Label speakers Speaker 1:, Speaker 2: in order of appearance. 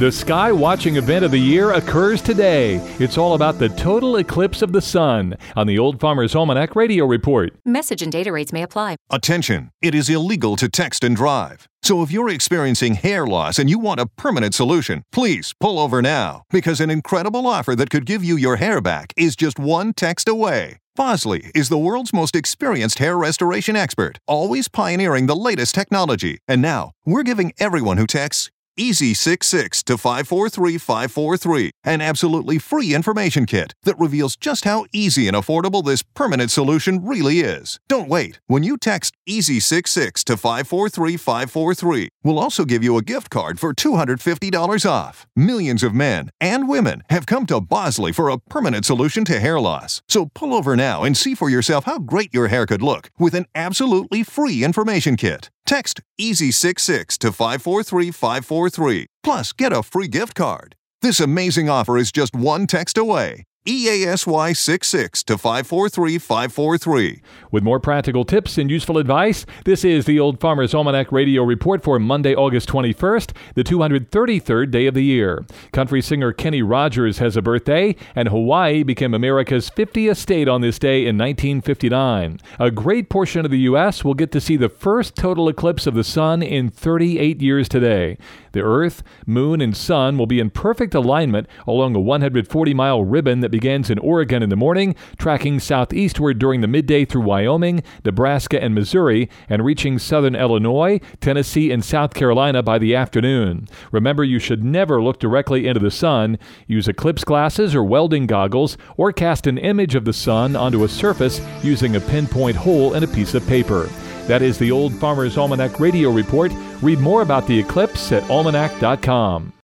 Speaker 1: The sky watching event of the year occurs today. It's all about the total eclipse of the sun on the Old Farmer's Almanac Radio Report.
Speaker 2: Message and data rates may apply.
Speaker 3: Attention! It is illegal to text and drive. So if you're experiencing hair loss and you want a permanent solution, please pull over now, because an incredible offer that could give you your hair back is just one text away. Bosley is the world's most experienced hair restoration expert, always pioneering the latest technology. And now, we're giving everyone who texts EASY66 to 543-543, an absolutely free information kit that reveals just how easy and affordable this permanent solution really is. Don't wait. When you text EASY66 to 543-543, we'll also give you a gift card for $250 off. Millions of men and women have come to Bosley for a permanent solution to hair loss. So pull over now and see for yourself how great your hair could look with an absolutely free information kit. Text EASY66 to 543-543. Plus, get a free gift card. This amazing offer is just one text away. EASY66 to 543-543.
Speaker 1: With more practical tips and useful advice, this is the Old Farmer's Almanac Radio Report for Monday, August 21st, the 233rd day of the year. Country singer Kenny Rogers has a birthday, and Hawaii became America's 50th state on this day in 1959. A great portion of the U.S. will get to see the first total eclipse of the sun in 38 years today. The Earth, Moon, and Sun will be in perfect alignment along a 140-mile ribbon that begins in Oregon in the morning, tracking southeastward during the midday through Wyoming, Nebraska, and Missouri, and reaching southern Illinois, Tennessee, and South Carolina by the afternoon. Remember, you should never look directly into the sun. Use eclipse glasses or welding goggles, or cast an image of the sun onto a surface using a pinpoint hole in a piece of paper. That is the Old Farmer's Almanac Radio Report. Read more about the eclipse at almanac.com.